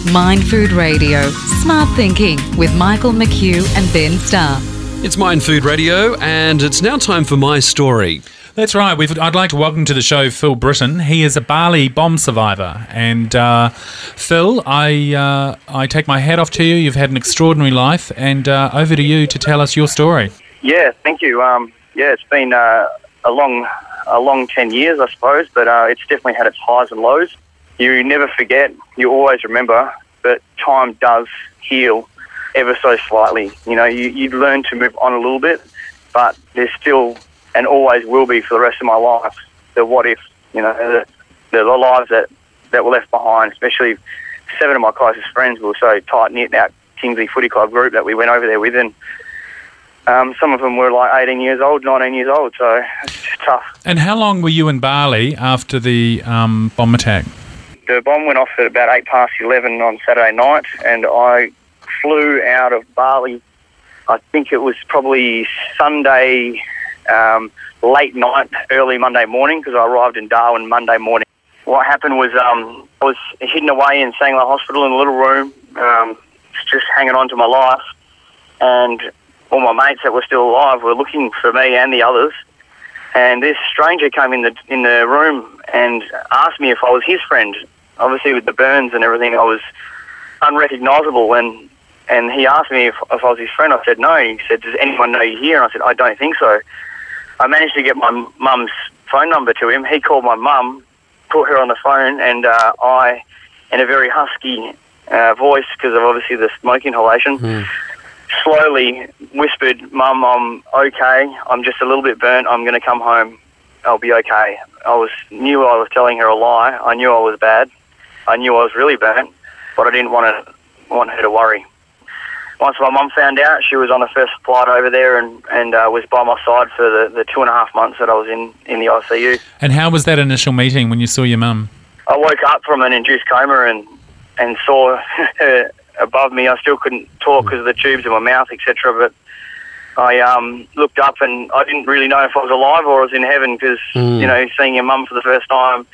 Mind Food Radio, Smart Thinking with Michael McHugh and Ben Starr. It's Mind Food Radio, and it's now time for my story. That's right. I'd like to welcome to the show Phil Britton. He is a Bali bomb survivor. And Phil, I take my hat off to you. You've had an extraordinary life, and over to you to tell us your story. Yeah, thank you. It's been a long 10 years, I suppose, but it's definitely had its highs and lows. You never forget, you always remember, but time does heal ever so slightly. You know, you learn to move on a little bit, but there's still, and always will be for the rest of my life, the what if, you know, the lives that were left behind, especially 7 of my closest friends were so tight-knit, our Kingsley Footy Club group that we went over there with, and some of them were like 18 years old, 19 years old, so it's just tough. And how long were you in Bali after the bomb attack? The bomb went off at about 11:08 on Saturday night, and I flew out of Bali, I think it was probably Sunday late night, early Monday morning, because I arrived in Darwin Monday morning. What happened was I was hidden away in Sangla Hospital in a little room, just hanging on to my life, and all my mates that were still alive were looking for me and the others, and this stranger came in the room and asked me if I was his friend. Obviously with the burns and everything, I was unrecognisable, and he asked me if I was his friend. I said no. He said, "Does anyone know you here?" And I said, "I don't think so." I managed to get my mum's phone number to him. He called my mum, put her on the phone, and I, in a very husky voice, because of obviously the smoke inhalation, slowly whispered, "Mum, I'm okay. I'm just a little bit burnt. I'm going to come home. I'll be okay." Knew I was telling her a lie. I knew I was bad. I knew I was really burnt, but I didn't want her to worry. Once my mum found out, she was on the first flight over there and was by my side for the 2.5 months that I was in the ICU. And how was that initial meeting when you saw your mum? I woke up from an induced coma and saw her above me. I still couldn't talk because of the tubes in my mouth, etc. But I looked up and I didn't really know if I was alive or I was in heaven, because you know, seeing your mum for the first time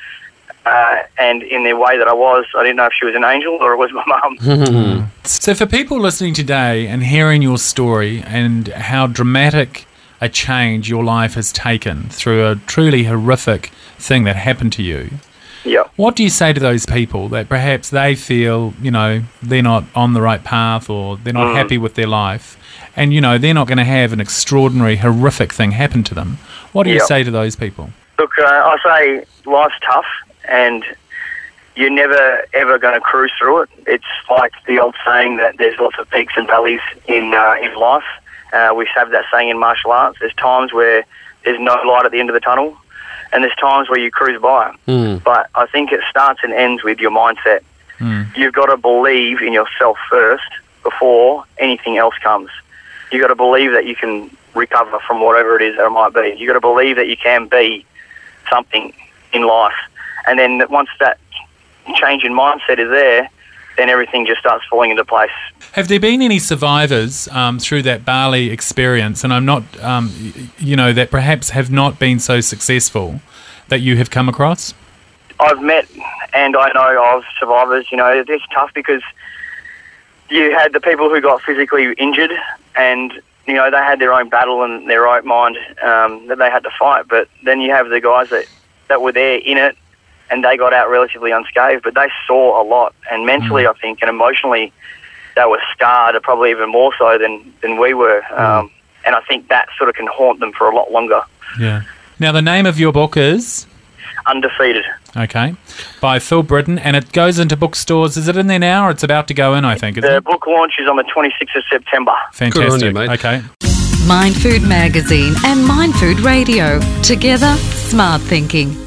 and in the way that I was, I didn't know if she was an angel or it was my mum. So for people listening today and hearing your story and how dramatic a change your life has taken through a truly horrific thing that happened to you, what do you say to those people that perhaps they feel, you know, they're not on the right path or they're not happy with their life, and, you know, they're not going to have an extraordinary, horrific thing happen to them? What do you say to those people? Look, I say life's tough, and you're never, ever going to cruise through it. It's like the old saying that there's lots of peaks and valleys in life. We have that saying in martial arts. There's times where there's no light at the end of the tunnel, and there's times where you cruise by. But I think it starts and ends with your mindset. You've got to believe in yourself first before anything else comes. You've got to believe that you can recover from whatever it is that it might be. You've got to believe that you can be something in life. And then once that change in mindset is there, then everything just starts falling into place. Have there been any survivors through that Bali experience, and I'm not, you know, that perhaps have not been so successful, that you have come across? I've met and I know of survivors. You know, it's tough because you had the people who got physically injured and, you know, they had their own battle and their own mind that they had to fight. But then you have the guys that were there in it and they got out relatively unscathed, but they saw a lot. And mentally, I think, and emotionally, they were scarred, probably even more so than we were. And I think that sort of can haunt them for a lot longer. Yeah. Now, the name of your book is? Undefeated. Okay. By Phil Britton, and it goes into bookstores. Is it in there now, or it's about to go in, I think? The book launch is on the 26th of September. Fantastic. Good on you, mate. Okay. Mind Food Magazine and Mind Food Radio. Together, smart thinking.